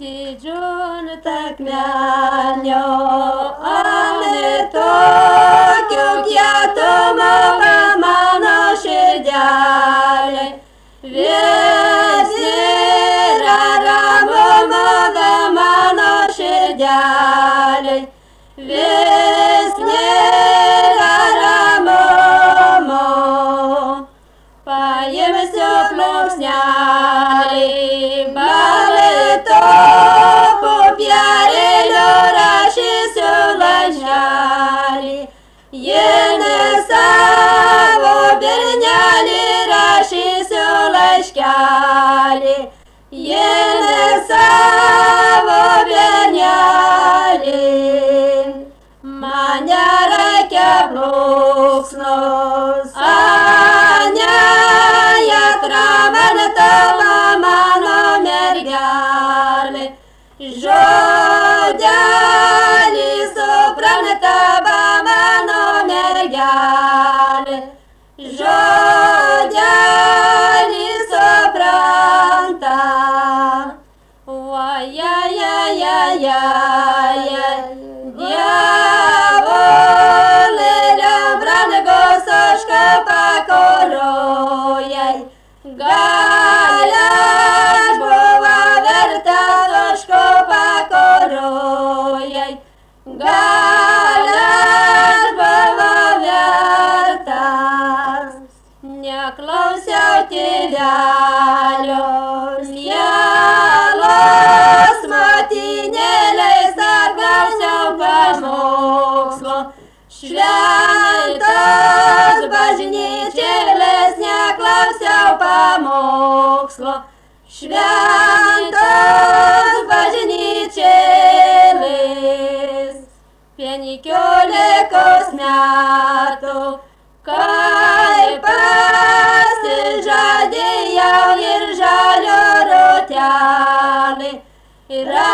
Sėdžiu takmenio, ane tokio kietumo mano širdelė. Vis nėra ramumo mano širdelė. Vis nėra ramumo. Paimsiu plunksnelį balto popierėlio, rašysiu laiškelį. Jene savo bernelį, rašysiu laiškelį. Jene savo bernelį. Mane reikia plunksnos, mano mergelė. Žodelį supranta mano mergelė. Žodelį supranta. Diavolėlė brangus ožka pakorojai. Gal aš buvo vertas ožko pakorojai. Gal aš buvo vertas. Neklausiau tėvelio, sielos motinėlės, ar klausiau pamokslo. Šventos bažnyčėlės, neklausiau pamokslo. Šventos bažnyčėlės. 15 metų, kai pasižadėjau ir žalio rotelį. Ir